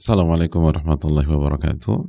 Assalamualaikum warahmatullahi wabarakatuh.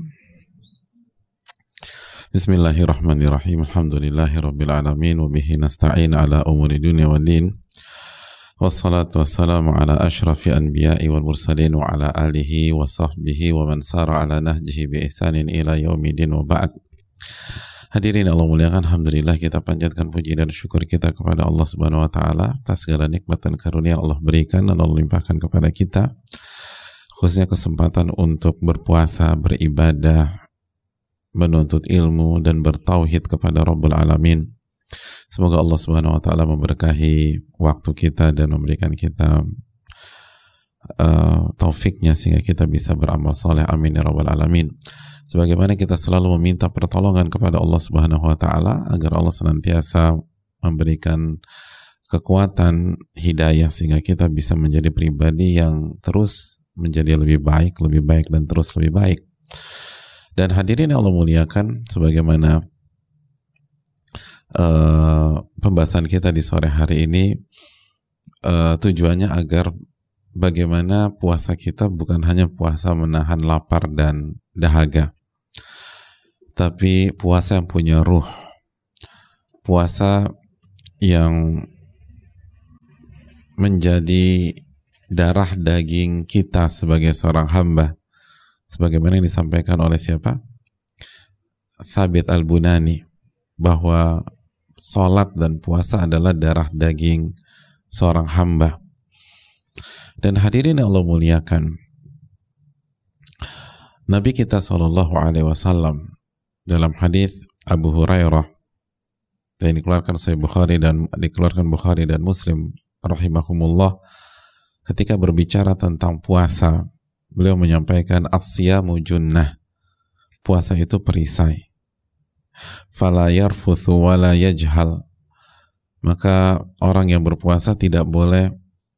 Bismillahirrahmanirrahim. Alhamdulillahi rabbil alamin wa bihi nasta'in ala umuri dunya wad din. Wassalatu wassalamu ala asyrafil anbiya'i wal mursalin wa ala alihi wa sahbihi wa man sara ala nahjihi bi ihsanin ila yaumidin wa ba'd. Hadirin Allah muliakan, alhamdulillah kita panjatkan puji dan syukur kita kepada Allah Subhanahu wa taala atas segala nikmat dan karunia Allah berikan dan Allah limpahkan kepada kita, khususnya kesempatan untuk berpuasa, beribadah, menuntut ilmu dan bertauhid kepada Rabbul Alamin. Semoga Allah Subhanahu wa taala memberkahi waktu kita dan memberikan kita taufiknya sehingga kita bisa beramal saleh. Amin ya Rabbal Alamin. Sebagaimana kita selalu meminta pertolongan kepada Allah Subhanahu wa taala agar Allah senantiasa memberikan kekuatan hidayah sehingga kita bisa menjadi pribadi yang terus menjadi lebih baik dan terus lebih baik. Dan hadirin yang Allah muliakan, sebagaimana pembahasan kita di sore hari ini tujuannya agar bagaimana puasa kita bukan hanya puasa menahan lapar dan dahaga, tapi puasa yang punya ruh, puasa yang menjadi darah daging kita sebagai seorang hamba, sebagaimana yang disampaikan oleh siapa? Thabit Al-Bunani, bahwa salat dan puasa adalah darah daging seorang hamba. Dan hadirin yang Allah muliakan, Nabi kita SAW dalam hadis Abu Hurairah yang dikeluarkan Bukhari dan Muslim rahimahumullah, ketika berbicara tentang puasa, beliau menyampaikan as-siyamu junnah, puasa itu perisai. Fala yarfuthu wala yajhal, maka orang yang berpuasa tidak boleh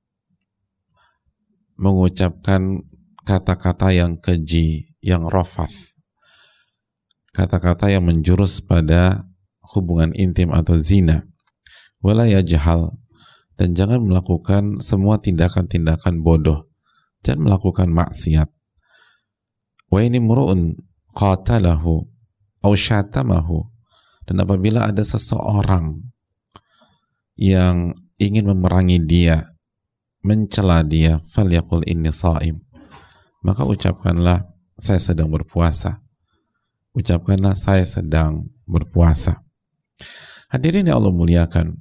mengucapkan kata-kata yang keji, yang rafath, kata-kata yang menjurus pada hubungan intim atau zina. Wala yajhal, dan jangan melakukan semua tindakan-tindakan bodoh, jangan melakukan maksiat. Wa ini mur'un qatalahu aw syatamahu, dan apabila ada seseorang yang ingin memerangi dia, mencela dia, falyaqul inni shaim, maka ucapkanlah saya sedang berpuasa. Ucapkanlah saya sedang berpuasa. Hadirin yang Allah muliakan,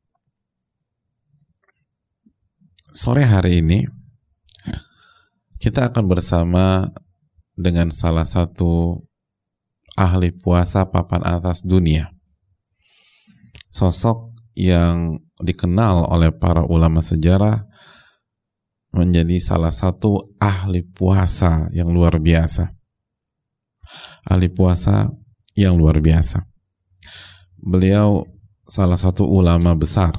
sore hari ini kita akan bersama dengan salah satu ahli puasa papan atas dunia, sosok yang dikenal oleh para ulama sejarah menjadi salah satu ahli puasa yang luar biasa. Ahli puasa yang luar biasa. Beliau salah satu ulama besar.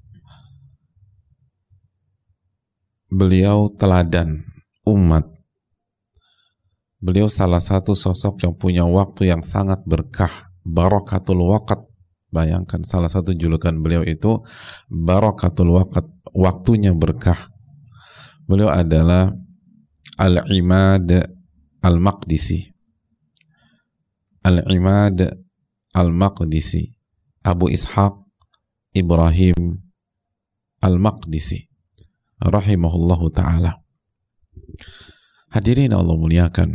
Beliau teladan umat. Beliau salah satu sosok yang punya waktu yang sangat berkah, barakatul waqt. Bayangkan, salah satu julukan beliau itu barakatul waqt, waktunya berkah. Beliau adalah Al-Imad Al-Maqdisi. Al-Imad Al-Maqdisi, Abu Ishaq Ibrahim Al-Maqdisi rahimahullahu ta'ala. Hadirin Allah muliakan,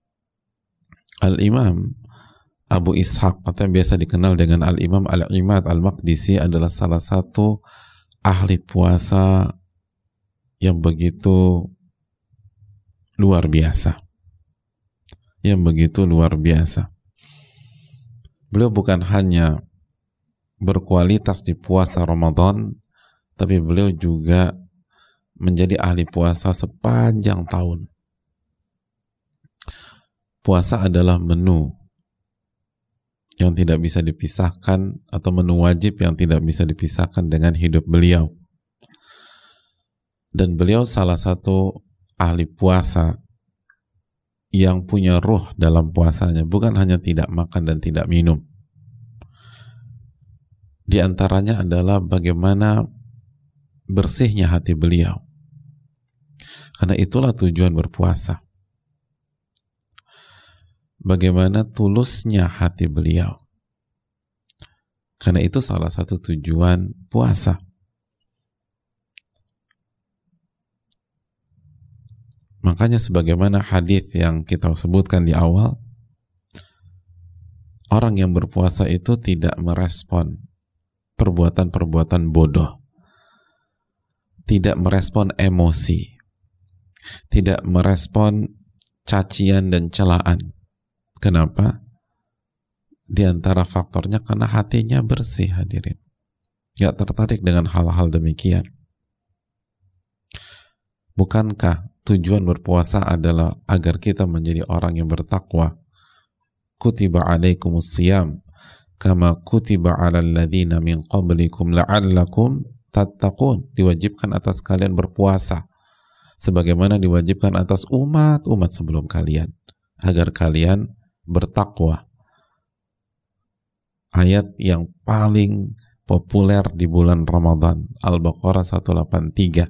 Al-Imam Abu Ishaq, atau yang biasa dikenal dengan Al-Imam Al-Imad Al-Maqdisi, adalah salah satu ahli puasa yang begitu luar biasa. Beliau bukan hanya berkualitas di puasa Ramadan, tapi beliau juga menjadi ahli puasa sepanjang tahun. Puasa adalah menu yang tidak bisa dipisahkan, atau menu wajib yang tidak bisa dipisahkan dengan hidup beliau. Dan beliau salah satu ahli puasa yang punya ruh dalam puasanya, bukan hanya tidak makan dan tidak minum. Di antaranya adalah bagaimana bersihnya hati beliau. Karena itulah tujuan berpuasa. bagaimana tulusnya hati beliau. Karena itu salah satu tujuan puasa. Makanya sebagaimana hadis yang kita sebutkan di awal, orang yang berpuasa itu tidak merespon perbuatan-perbuatan bodoh, tidak merespon emosi, tidak merespon cacian dan celaan. Kenapa? Di antara faktornya karena hatinya bersih, hadirin. Gak tertarik dengan hal-hal demikian. Bukankah tujuan berpuasa adalah agar kita menjadi orang yang bertakwa? Kutiba alaikumus siyam kama kutiba alal ladzina min qablikum la'allakum tattaqun. Diwajibkan atas kalian berpuasa sebagaimana diwajibkan atas umat-umat sebelum kalian, agar kalian bertakwa. Ayat yang paling populer di bulan Ramadan, Al-Baqarah 183.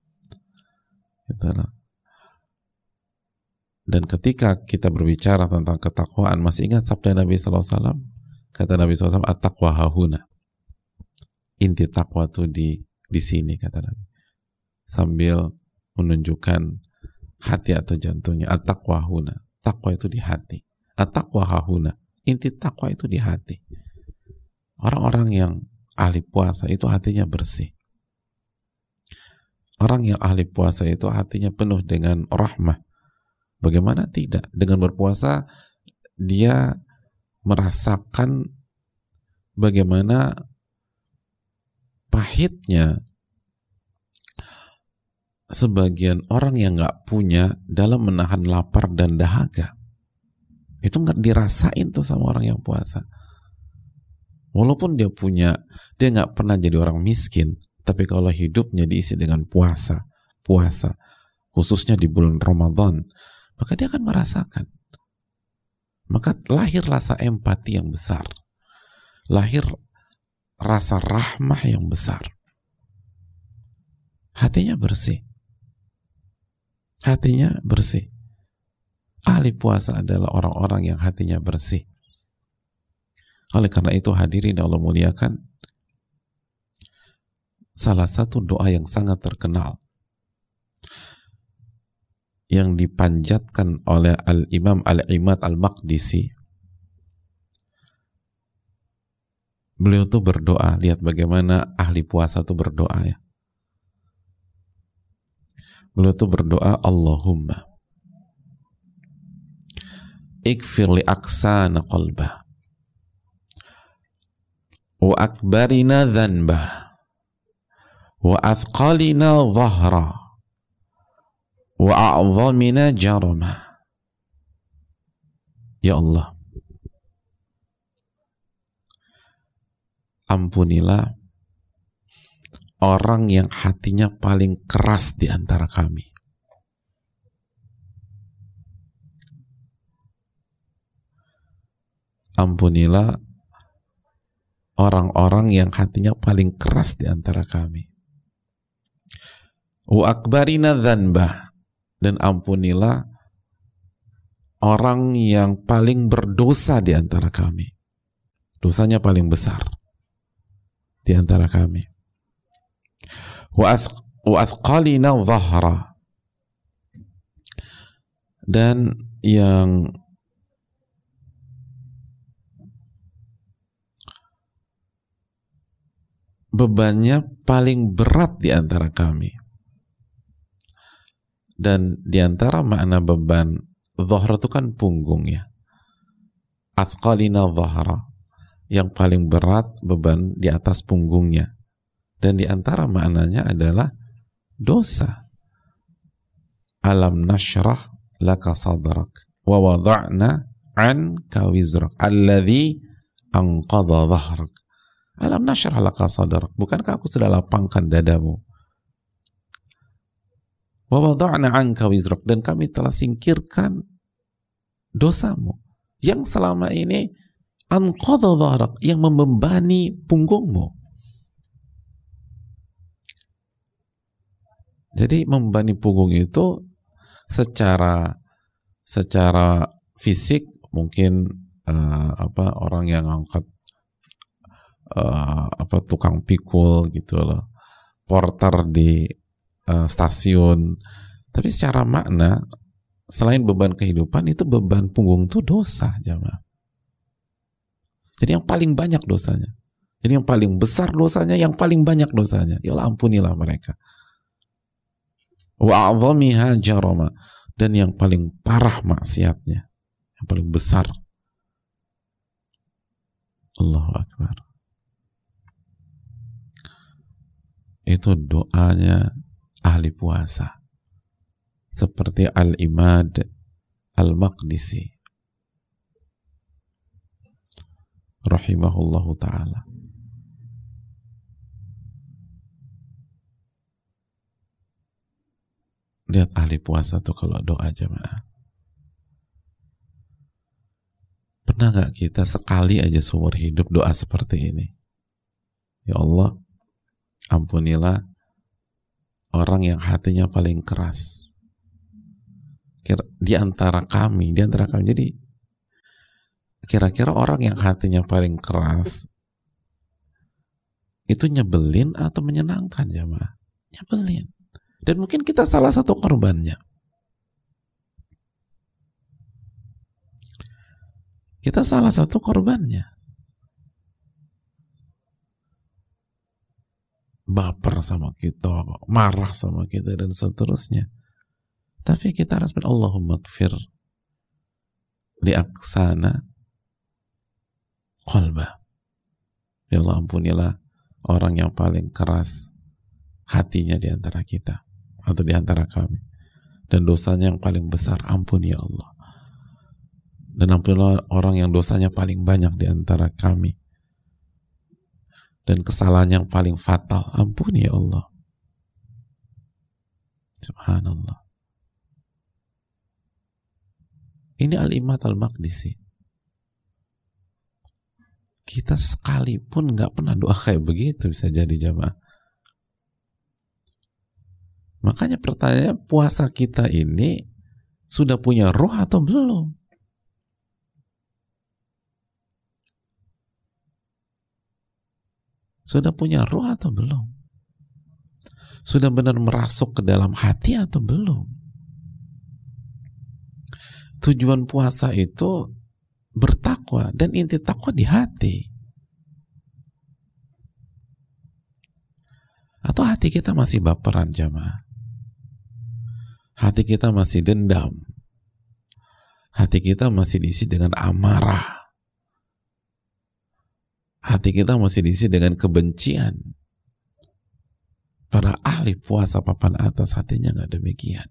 Dan ketika kita berbicara tentang ketakwaan, masih ingat sabda Nabi SAW? Kata Nabi SAW, at-taqwa hahuna. Inti takwa itu di sini, kata Nabi. Sambil menunjukkan hati atau jantungnya. At-taqwa hahuna. Takwa itu di hati. At-taqwa hahuna. Inti takwa itu di hati. Orang-orang yang ahli puasa itu hatinya bersih. Orang yang ahli puasa itu hatinya penuh dengan rahmah. Bagaimana tidak? Dengan berpuasa, dia merasakan bagaimana pahitnya sebagian orang yang nggak punya dalam menahan lapar dan dahaga. Itu nggak dirasain tuh sama orang yang puasa. Walaupun dia punya, dia nggak pernah jadi orang miskin, tapi kalau hidupnya diisi dengan puasa, khususnya di bulan Ramadan, maka dia akan merasakan. Maka lahir rasa empati yang besar, lahir rasa rahmah yang besar. Hatinya bersih. Hatinya bersih. Ahli puasa adalah orang-orang yang hatinya bersih. Oleh karena itu, hadirin Allah muliakan, salah satu doa yang sangat terkenal yang dipanjatkan oleh Al-Imam Al-Imad Al-Maqdisi, beliau tuh berdoa. Lihat bagaimana ahli puasa tuh berdoa ya. Beliau tuh berdoa, Allahumma ikfir li aksana qalbah wa akbarina dhanbah wa athqalina dhahra wa a'zamina jarama. Ya Allah, ampunilah orang yang hatinya paling keras di antara kami. Ampunilah orang-orang yang hatinya paling keras di antara kami. Wa akbarina dhanbah, dan ampunilah orang yang paling berdosa di antara kami. Dosanya paling besar di antara kami. Wa athqalina dhahra, dan yang bebannya paling berat di antara kami. Dan di antara makna beban, dhahra itu kan punggung ya. Athqalina dhahra, yang paling berat beban di atas punggungnya. Dan di antara maknanya adalah dosa. Alam nashrah laka sadrak wa wada'na anka wizrak alladhi anqadha dhahrak. Alam nashrah laka sadrak, bukankah aku sudah lapangkan dadamu? Wa wada'na anka wizrak, dan kami telah singkirkan dosamu yang selama ini anqadha dhahrak, yang membebani punggungmu. Jadi membebani punggung itu secara fisik mungkin orang yang angkat tukang pikul gitu loh, porter di stasiun. Tapi secara makna, selain beban kehidupan, itu beban punggung itu dosa, jamaah. Jadi yang paling banyak dosanya, jadi yang paling besar dosanya, yang paling banyak dosanya, ya Allah ampunilah mereka. Wa a'zamiha jarama, dan yang paling parah maksiatnya, yang paling besar. Allahu Akbar. Itu doanya ahli puasa, seperti Al-Imad Al-Maqdisi rahimahullahu ta'ala. Lihat ahli puasa tuh kalau doa, jamaah. Pernah gak kita sekali aja seumur hidup doa seperti ini? Ya Allah, ampunilah orang yang hatinya paling keras di antara kami. Jadi kira-kira orang yang hatinya paling keras itu nyebelin atau menyenangkan, jamaah? Nyebelin. Dan mungkin kita salah satu korbannya. Kita salah satu korbannya. Baper sama kita, marah sama kita, dan seterusnya. Tapi kita harus Allahumma gfir li aksana qalba. Ya Allah, ampunilah orang yang paling keras hatinya di antara kita atau di antara kami, dan dosanya yang paling besar, ampuni ya Allah. Dan ampunilah orang yang dosanya paling banyak di antara kami, dan kesalahan yang paling fatal, ampuni ya Allah. Subhanallah. Ini Al-Imad Al-Maqdisi. Kita sekalipun nggak pernah doa kayak begitu, bisa jadi, jamaah. Makanya pertanyaannya, puasa kita ini sudah punya roh atau belum? Sudah punya roh atau belum? Sudah benar merasuk ke dalam hati atau belum? Tujuan puasa itu bertakwa, dan inti takwa di hati. Atau hati kita masih baperan, jamaah? Hati kita masih dendam. Hati kita masih diisi dengan amarah. Hati kita masih diisi dengan kebencian. Para ahli puasa papan atas hatinya nggak demikian.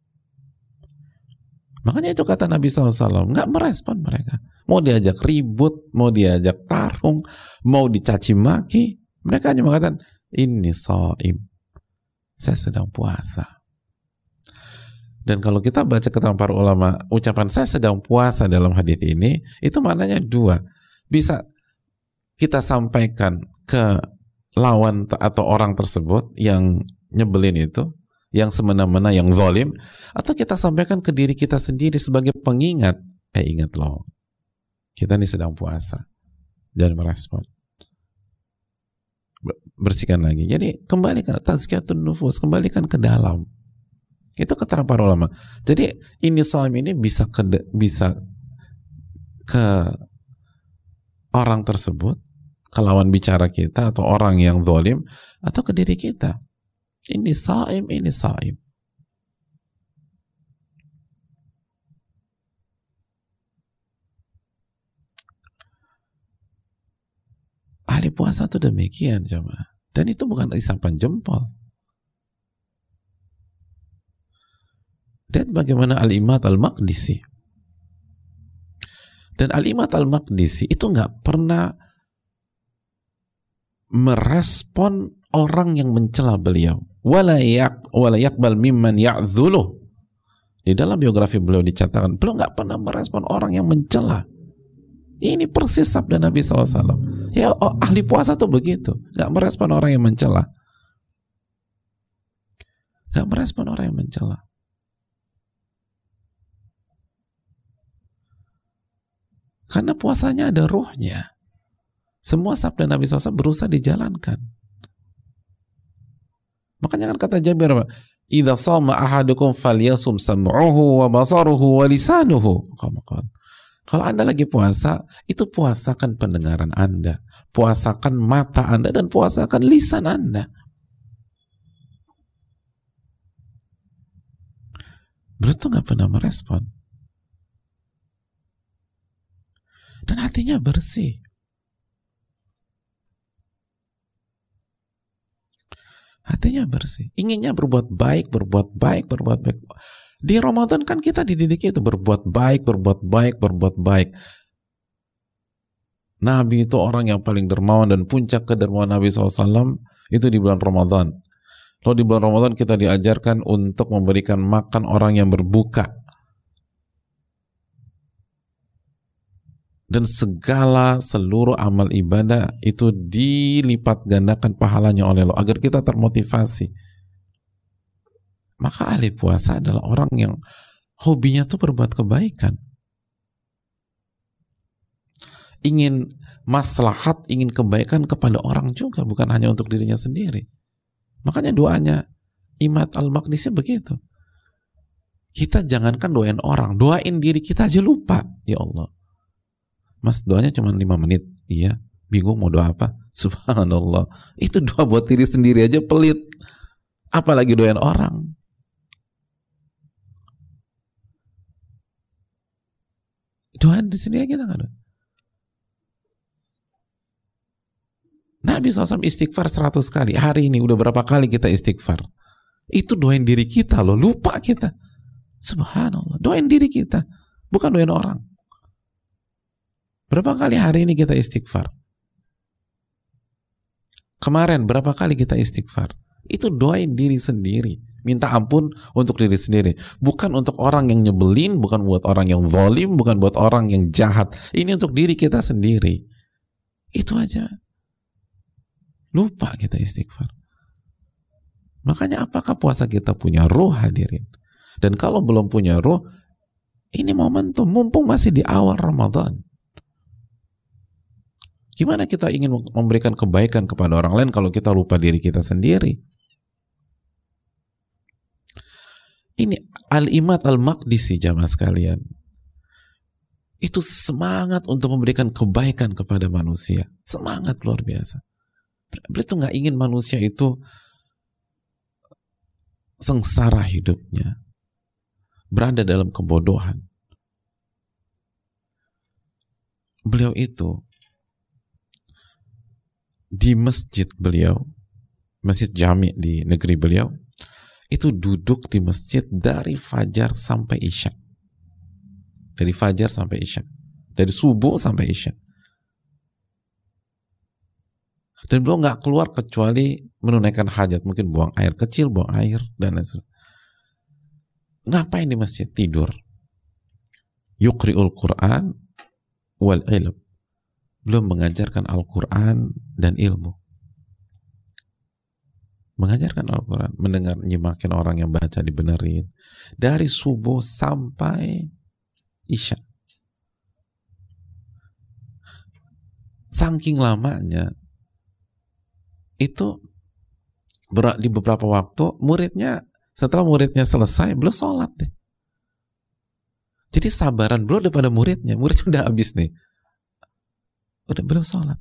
Makanya itu kata Nabi SAW, nggak merespon mereka. Mau diajak ribut, mau diajak tarung, mau dicaci maki, mereka hanya mengatakan, ini shaim, saya sedang puasa. Dan kalau kita baca keterangan para ulama, ucapan saya sedang puasa dalam hadis ini, itu maknanya dua. Bisa kita sampaikan ke lawan atau orang tersebut yang nyebelin itu, yang semena-mena, yang zalim, atau kita sampaikan ke diri kita sendiri sebagai pengingat, ingat loh, kita ini sedang puasa, jangan merespon, bersihkan lagi. Jadi kembalikan tazkiyatun nufus, kembalikan ke dalam. Itu keterangan para ulama. Jadi ini shaim ini bisa ke orang tersebut, ke lawan bicara kita atau orang yang zalim, atau ke diri kita. Ini shaim, ini shaim. Ahli puasa itu demikian, jemaah. Dan itu bukan isapan jempol. Dan bagaimana Al-Imad Al-Maqdisi. Dan Al-Imad Al-Maqdisi itu nggak pernah merespon orang yang mencela beliau. Wala yaqbal mimman ya'dzuluh. Di dalam biografi beliau dicatatkan, beliau nggak pernah merespon orang yang mencela. Ini persis sabda Nabi SAW. Ya, ahli puasa tuh begitu, nggak merespon orang yang mencela. Nggak merespon orang yang mencela. Karena puasanya ada ruhnya. Semua sabda Nabi SAW berusaha dijalankan. Makanya kan kata Jabir, "Idza shama ahadukum falyasum sam'uhu wa basaruhu wa lisanuhu." Kalau Anda lagi puasa, itu puasakan pendengaran Anda, puasakan mata Anda, dan puasakan lisan Anda. Beliau tuh gak pernah merespon. Dan hatinya bersih. Hatinya bersih. Inginnya berbuat baik, berbuat baik, berbuat baik. Di Ramadan kan kita dididik itu berbuat baik, berbuat baik, berbuat baik. Nabi itu orang yang paling dermawan, dan puncak kedermawan Nabi SAW itu di bulan Ramadan. Lalu di bulan Ramadan kita diajarkan untuk memberikan makan orang yang berbuka. Dan seluruh amal ibadah itu dilipat gandakan pahalanya oleh Allah agar kita termotivasi. Maka ahli puasa adalah orang yang hobinya tuh berbuat kebaikan. Ingin maslahat, ingin kebaikan kepada orang juga, bukan hanya untuk dirinya sendiri. Makanya doanya Imad Al-Maqdisi begitu. Kita jangankan doain orang, doain diri kita aja lupa. Ya Allah, Mas, doanya cuma 5 menit. Iya, bingung mau doa apa? Subhanallah. Itu doa buat diri sendiri aja pelit. Apalagi doain orang. Doa di sini kita nggak ada. Nabi SAW istighfar 100 kali. Hari ini udah berapa kali kita istighfar? Itu doain diri kita loh. Lupa kita. Subhanallah. Doain diri kita. Bukan doain orang. Berapa kali hari ini kita istighfar? Kemarin berapa kali kita istighfar? Itu doain diri sendiri. Minta ampun untuk diri sendiri. Bukan untuk orang yang nyebelin, bukan buat orang yang zalim, bukan buat orang yang jahat. Ini untuk diri kita sendiri. Itu aja. Lupa kita istighfar. Makanya apakah puasa kita punya ruh, hadirin? Dan kalau belum punya ruh, ini momentum, mumpung masih di awal Ramadan. Gimana kita ingin memberikan kebaikan kepada orang lain kalau kita lupa diri kita sendiri? Ini Al-Imad Al-Maqdisi, jamaah sekalian. Itu semangat untuk memberikan kebaikan kepada manusia. Semangat luar biasa. Beliau itu gak ingin manusia itu sengsara hidupnya, berada dalam kebodohan. Beliau itu di masjid beliau, masjid Jami di negeri beliau, itu duduk di masjid dari fajar sampai isya. Dari fajar sampai isya. Dari subuh sampai isya. Dan beliau nggak keluar kecuali menunaikan hajat. Mungkin buang air kecil, buang air, dan lain sebagainya. Ngapain di masjid? Tidur. Yuqri'ul Qur'an wal ilm. Beliau mengajarkan Al-Quran dan ilmu. Mengajarkan Al-Quran, mendengar, nyimakin orang yang baca, dibenerin. Dari subuh sampai isya. Saking lamanya, itu di beberapa waktu, setelah muridnya selesai, beliau sholat deh. Jadi sabaran beliau daripada muridnya udah habis nih. Udah beliau sholat.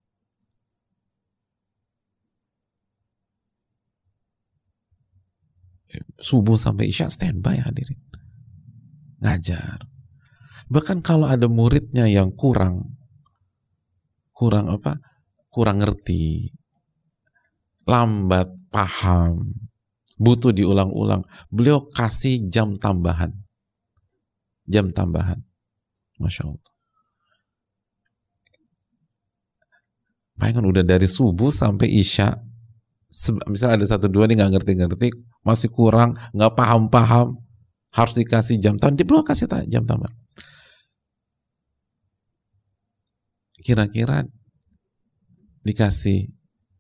Subuh sampai isya standby, hadirin. Ngajar. Bahkan kalau ada muridnya yang kurang ngerti, lambat paham, butuh diulang-ulang, beliau kasih jam tambahan. Masya Allah. Bayangkan udah dari subuh sampai isya, misalnya ada 1-2 nih nggak ngerti, masih kurang, nggak paham, harus dikasih jam tambahan, dia belum kasih jam tambahan. Kira-kira dikasih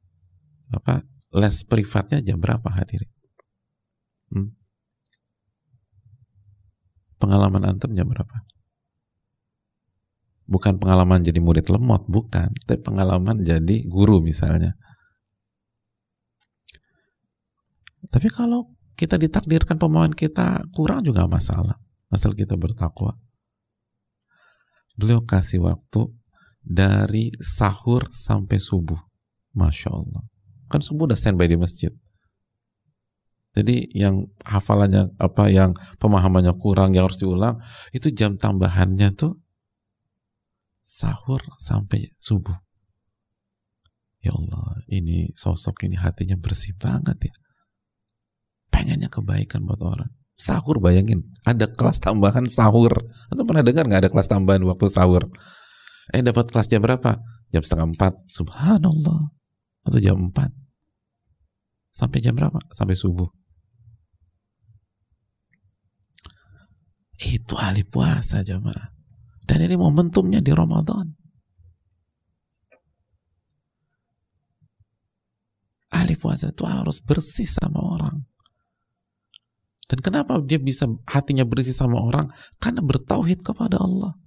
les privatnya jam berapa, hadirin? Pengalaman antum jam berapa? Bukan pengalaman jadi murid lemot, bukan. Tapi pengalaman jadi guru misalnya. Tapi kalau kita ditakdirkan pemahaman kita kurang juga masalah. Asal kita bertakwa. Beliau kasih waktu dari sahur sampai subuh. Masya Allah. Kan subuh udah standby di masjid. Jadi yang hafalannya yang pemahamannya kurang, yang harus diulang, itu jam tambahannya tuh sahur sampai subuh. Ya Allah, ini sosok ini hatinya bersih banget ya. Pengennya kebaikan buat orang. Sahur, bayangin, ada kelas tambahan sahur. Atau pernah dengar nggak ada kelas tambahan waktu sahur? Dapat kelas jam berapa? Jam 3:30. Subhanallah. Atau jam 4. Sampai jam berapa? Sampai subuh. Itu ahli puasa jamaah. Dan ini momentumnya di Ramadan. Ahli puasa itu harus bersih sama orang. Dan kenapa dia bisa hatinya bersih sama orang? Karena bertauhid kepada Allah.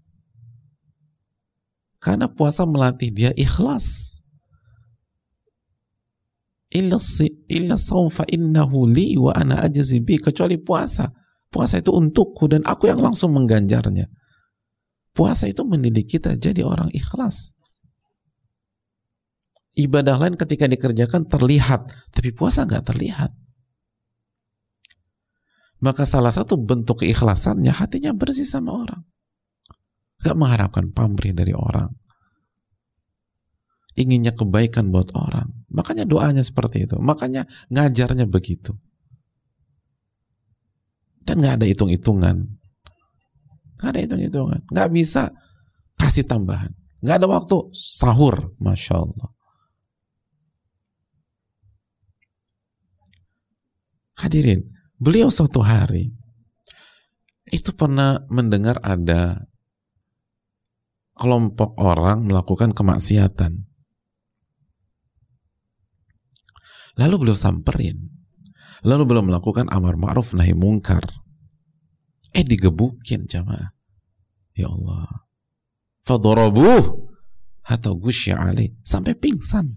Karena puasa melatih dia ikhlas. Illa sawfa innahu li wa ana ajzi bi. Kecuali puasa. Puasa itu untukku dan aku yang langsung mengganjarnya. Puasa itu mendidik kita jadi orang ikhlas. Ibadah lain ketika dikerjakan terlihat, tapi puasa nggak terlihat. Maka salah satu bentuk keikhlasannya hatinya bersih sama orang. Nggak mengharapkan pamrih dari orang. Inginnya kebaikan buat orang. Makanya doanya seperti itu. Makanya ngajarnya begitu. Dan nggak ada hitung-hitungan. Nggak ada hitung-hitungan. Nggak bisa kasih tambahan. Nggak ada waktu sahur. Masya Allah. Hadirin, beliau suatu hari itu pernah mendengar ada kelompok orang melakukan kemaksiatan. Lalu beliau samperin. Lalu beliau melakukan amar ma'ruf nahi mungkar. Digebukin jamaah. Ya Allah. Fadarabuh hatta gusya alaih. Sampai pingsan.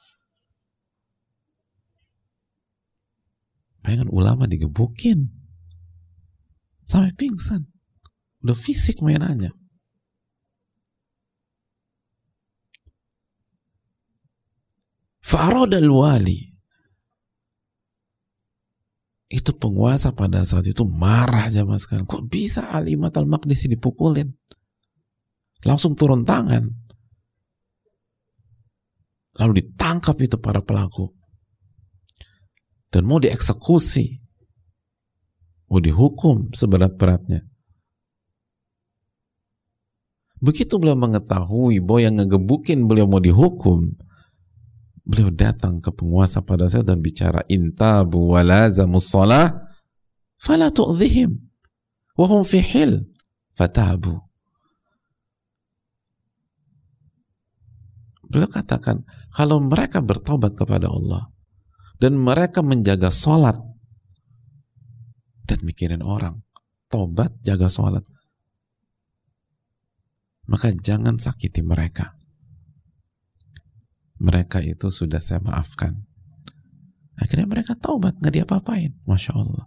Bayangkan ulama digebukin. Sampai pingsan. Udah fisik mainannya. Fa'arada al-wali. Itu penguasa pada saat itu marah zaman sekarang. Kok bisa Al-Imad Al-Maqdisi dipukulin? Langsung turun tangan. Lalu ditangkap itu para pelaku. Dan mau dieksekusi. Mau dihukum seberat-beratnya. Begitu beliau mengetahui bahwa yang ngegebukin beliau mau dihukum, beliau datang ke penguasa pada saat dan bicara, intabu walazamus shalah fala tu'dhihim wa hum fi hil fatabu. Beliau katakan, kalau mereka bertobat kepada Allah dan mereka menjaga sholat dan mikirin orang, tobat, jaga sholat, maka jangan sakiti mereka. Mereka itu sudah saya maafkan. Akhirnya mereka taubat, nggak diapa-apain. Masya Allah.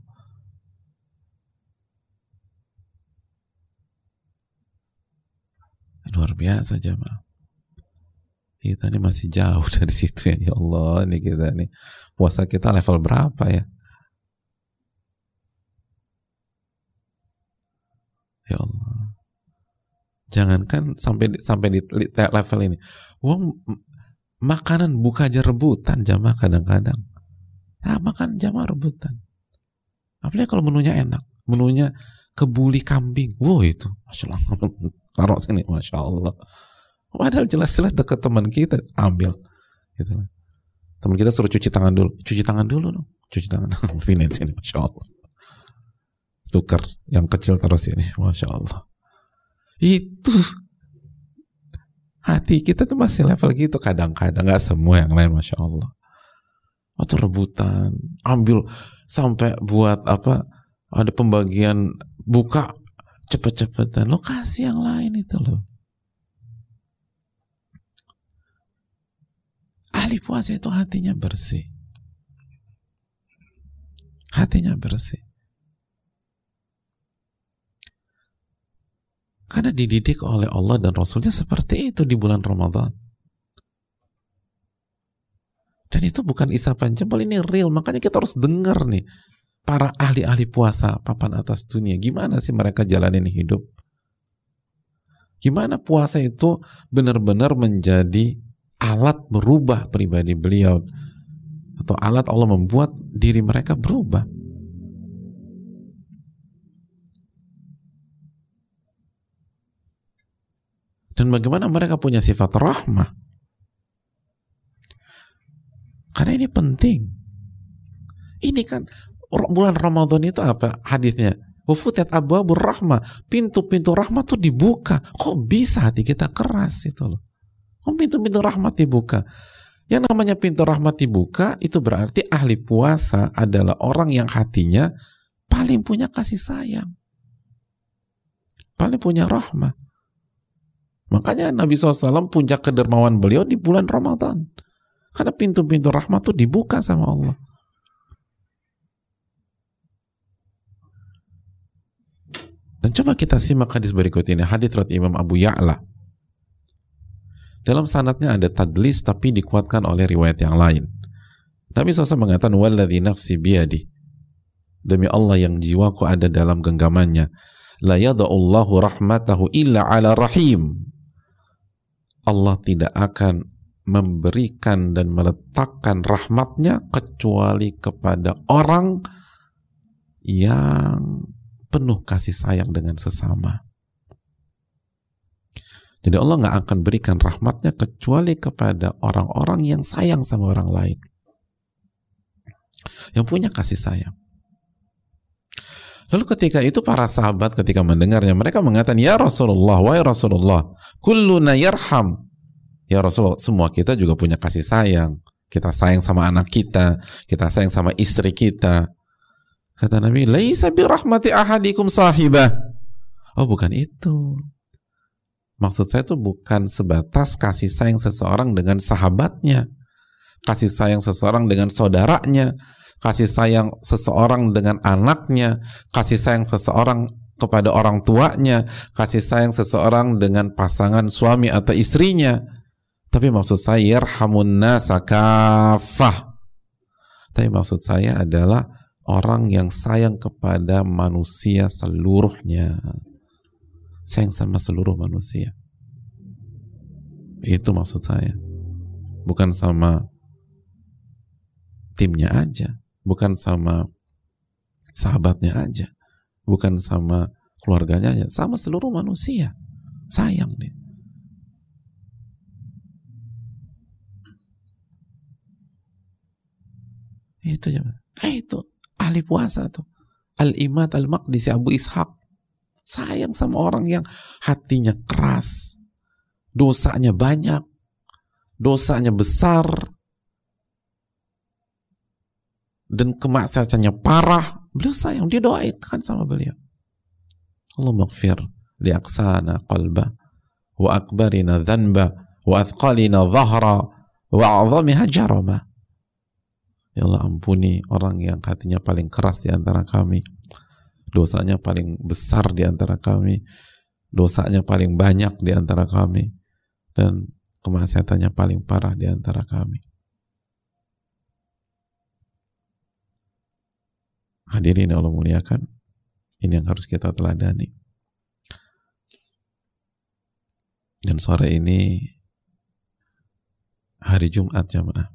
Luar biasa jemaah. Kita ini masih jauh dari situ ya. Ya Allah, ini kita nih puasa kita level berapa ya? Ya Allah. Jangankan sampai di level ini. Wong makanan buka aja rebutan jamaah kadang-kadang. Nah, makan jamaah rebutan. Apalagi kalau menunya enak. Menunya kebuli kambing. Wow itu. Masya Allah. Taruh sini. Masya Allah. Padahal jelas-jelas dekat teman kita. Ambil. Gitu. Teman kita suruh cuci tangan dulu. Cuci tangan dulu dong. Cuci tangan. Pinin sini. Masya Allah. Tukar. Yang kecil taruh sini. Masya Allah. Itu. Hati kita tuh masih level gitu kadang-kadang, nggak semua yang lain, Masya Allah. Atau rebutan, ambil sampai buat apa? Ada pembagian buka cepet-cepetan. Lo kasih yang lain itu loh. Ahli puasa itu hatinya bersih. Hatinya bersih. Karena dididik oleh Allah dan Rasulnya seperti itu di bulan Ramadan. Dan itu bukan isapan jempol, ini real. Makanya kita harus dengar nih para ahli-ahli puasa papan atas dunia. Gimana sih mereka jalanin hidup? Gimana puasa itu benar-benar menjadi alat berubah pribadi beliau, atau alat Allah membuat diri mereka berubah. Dan bagaimana mereka punya sifat rahmah. Karena ini penting. Ini kan bulan Ramadan itu apa hadisnya? Wafutat abwabur rahmah, pintu-pintu rahmat tuh dibuka. Kok bisa hati kita keras itu loh? Kok pintu-pintu rahmat dibuka? Yang namanya pintu rahmat dibuka itu berarti ahli puasa adalah orang yang hatinya paling punya kasih sayang, paling punya rahmah. Makanya Nabi SAW puncak kedermawan beliau di bulan Ramadan, karena pintu-pintu rahmat tuh dibuka sama Allah. Dan coba kita simak hadis berikut ini, hadis riwayat Imam Abu Ya'la. Dalam sanadnya ada tadlis tapi dikuatkan oleh riwayat yang lain. Nabi SAW mengatakan, walladzi nafsi biyadi, demi Allah yang jiwaku ada dalam genggamannya, la yada'ullahu rahmatahu illa ala rahim. Allah tidak akan memberikan dan meletakkan rahmatnya kecuali kepada orang yang penuh kasih sayang dengan sesama. Jadi Allah nggak akan berikan rahmatnya kecuali kepada orang-orang yang sayang sama orang lain, yang punya kasih sayang. Lalu ketika itu para sahabat ketika mendengarnya, mereka mengatakan, ya Rasulullah, wahai Rasulullah, kulluna yarham. Ya Rasulullah, semua kita juga punya kasih sayang. Kita sayang sama anak kita sayang sama istri kita. Kata Nabi, laisa bi rahmati ahadikum sahibah. Oh, bukan itu. Maksud saya itu bukan sebatas kasih sayang seseorang dengan sahabatnya, kasih sayang seseorang dengan saudaranya, kasih sayang seseorang dengan anaknya, kasih sayang seseorang kepada orang tuanya, kasih sayang seseorang dengan pasangan suami atau istrinya. Tapi maksud saya yarhamun nasa kafah. Tapi maksud saya adalah orang yang sayang kepada manusia seluruhnya, sayang sama seluruh manusia. Itu maksud saya. Bukan sama timnya aja, bukan sama sahabatnya aja, bukan sama keluarganya aja, sama seluruh manusia. Sayang dia. Itu ya. Itu ahli puasa tuh. Al-Imad Al-Maqdisi Abu Ishaq sayang sama orang yang hatinya keras, dosanya banyak, dosanya besar, dan kemaksiatannya parah. Beliau sayang, dia doakan sama beliau, Allahumma ighfir li aqsana qalba wa akbarina dhanba wa athqalina dhahra wa a'zamiha jarama. Ya Allah, ampuni orang yang hatinya paling keras di antara kami, dosanya paling besar di antara kami, dosanya paling banyak di antara kami, dan kemaksiatannya paling parah di antara kami. Hadirin Allah muliakan, ini yang harus kita teladani. Dan sore ini hari Jumat jamaah.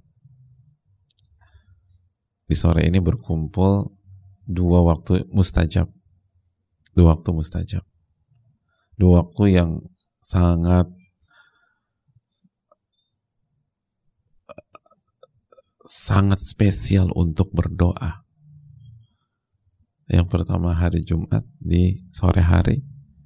Di sore ini berkumpul dua waktu mustajab. Dua waktu yang sangat spesial untuk berdoa. Yang pertama hari Jumat di sore hari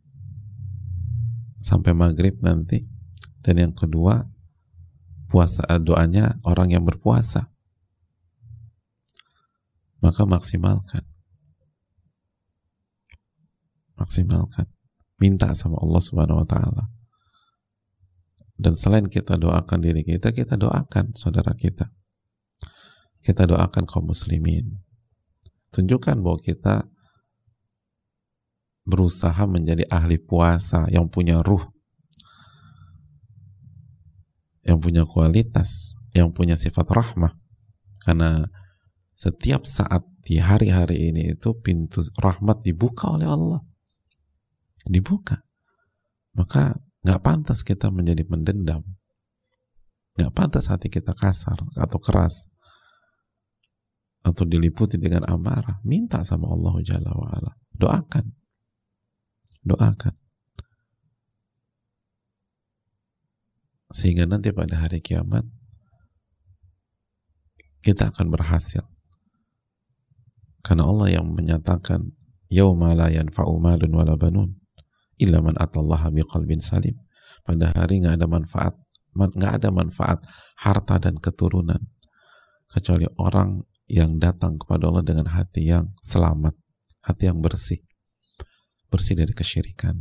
sampai maghrib nanti, dan yang kedua puasa, doanya orang yang berpuasa. Maka maksimalkan, minta sama Allah Subhanahu wa Ta'ala Dan selain kita doakan diri kita, kita doakan saudara kita. Kita doakan kaum muslimin. Tunjukkan bahwa kita berusaha menjadi ahli puasa yang punya ruh, yang punya kualitas, yang punya sifat rahmah. Karena setiap saat di hari-hari ini itu pintu rahmat dibuka oleh Allah. Dibuka. Maka nggak pantas kita menjadi mendendam, nggak pantas hati kita kasar atau keras atau diliputi dengan amarah. Minta sama Allah Jalla wa'ala, doakan sehingga nanti pada hari kiamat kita akan berhasil, karena Allah yang menyatakan yauma la yanfa'u malun wala banun illa man atallaha biqalbin salim. Pada hari nggak ada manfaat harta dan keturunan kecuali orang yang datang kepada Allah dengan hati yang selamat, hati yang bersih dari kesyirikan,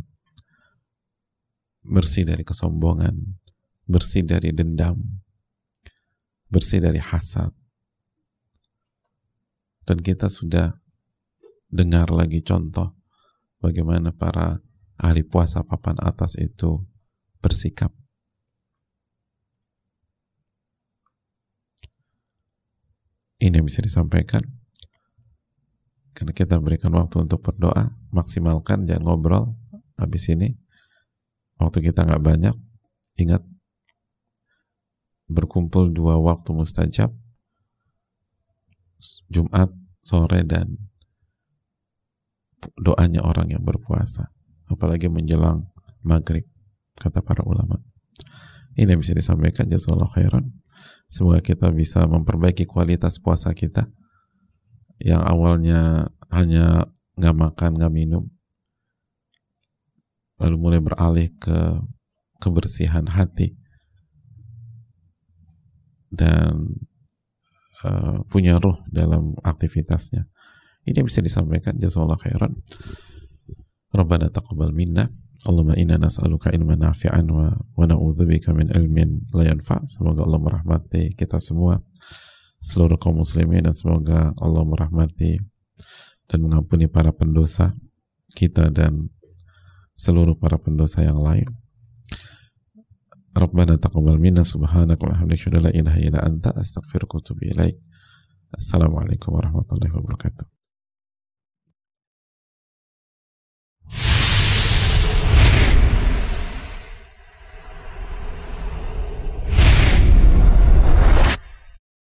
bersih dari kesombongan, bersih dari dendam, bersih dari hasad. Dan kita sudah dengar lagi contoh bagaimana para ahli puasa papan atas itu bersikap. Ini yang bisa disampaikan karena kita berikan waktu untuk berdoa. Maksimalkan, jangan ngobrol habis ini. Waktu kita nggak banyak. Ingat, berkumpul 2 waktu mustajab, Jumat sore dan doanya orang yang berpuasa, apalagi menjelang maghrib, kata para ulama. Ini yang bisa disampaikan. Jazakallahu khairan. Semoga kita bisa memperbaiki kualitas puasa kita yang awalnya hanya nggak makan, nggak minum, lalu mulai beralih ke kebersihan hati dan punya ruh dalam aktivitasnya. Ini yang bisa disampaikan. Jazakallahu khairan. Rabbana taqabbal minna. Allahumma inna nas'aluka ilman nafi'an wa na'udzubika min ilmin la yanfa'. Semoga Allah merahmati kita semua, seluruh kaum muslimin, dan semoga Allah merahmati dan mengampuni para pendosa kita dan seluruh para pendosa yang lain. Rabbana taqabbal minna subhanaka wa bihamdika la ilaha illa anta astaghfiruka wa atubu ilaik. Assalamualaikum warahmatullahi wabarakatuh.